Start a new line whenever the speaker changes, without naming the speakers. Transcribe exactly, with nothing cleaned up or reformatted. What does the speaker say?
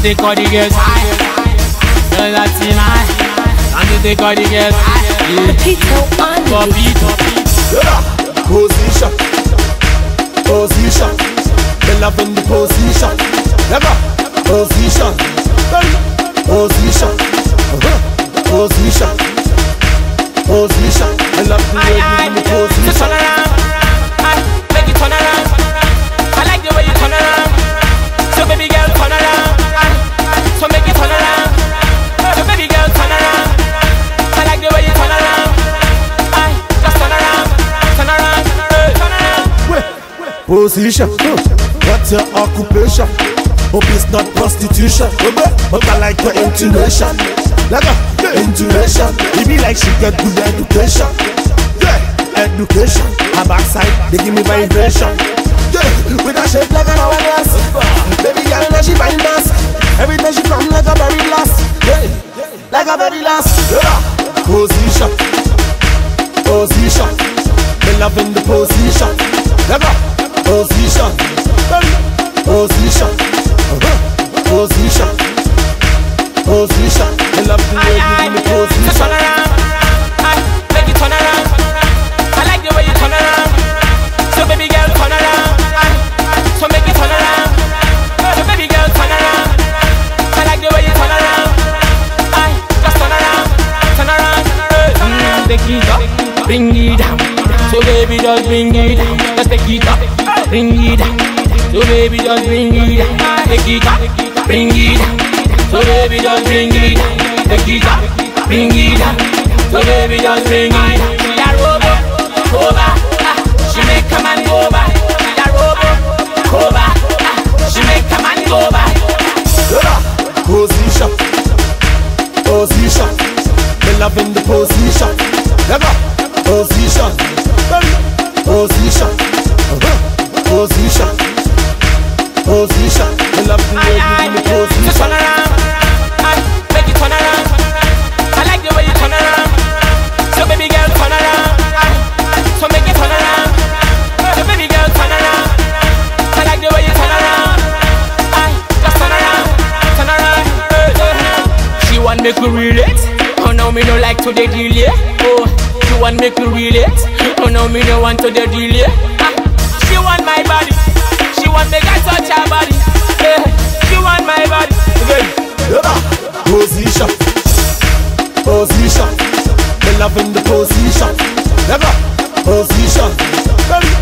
to take all the girls high. Girl, that's in high. And to take all the girls high.
Pepito on the beat.
Position, position. Me loving the position. Never position, position, position, position. Me love the way you do the position.
Turn around, make it turn around. I like the way you turn around. So baby girl, turn around. So make it turn around. So baby girl, turn around. I like the way you turn around. I just turn around, turn around, turn around.
Position. What's your occupation? Hope it's not prostitution. But I like your intuition. Like a intuition. It be like she get good education. Yeah, education. Her backside, they give me vibration. Yeah, with a shape like an hourglass. Baby girl, now she find us. Every time she come like a berry glass. Yeah, like a berry glass. Yeah. Position, position. Me loving the position. Like a position, position, position, position. Me love the way you do the position.
Turn around, make it turn around. I like the way you turn around. So baby girl, turn around. So make it turn around. So baby girl, turn around. I like the way you turn around. I just turn around, turn around. Mm, take it up, bring it down. So baby, just bring it down. Just take it up, bring it down. So baby, just bring it down. Take it up, bring it down. So baby, just bring it down. Take it up, bring it down. So baby, just bring it down. She a robo, over. She make a man go by. She a robo, over. She make a man go by.
Position, position. Me loving the position. Never position, position, position, position. Me love the way you do the position.
Turn around, make it turn around. I like the way you turn around. So baby girl, turn around. So make it turn around. So baby girl, turn around. I like the way you turn around. I just turn around, turn around. She want make me relate. Oh no, me no like to the delay. Oh, she want make me relate. Oh no, me no want to the delay. She want my body. She want make I touch her body. Yeah. She want my body. Again.
Position, position. Me loving the position. Never position,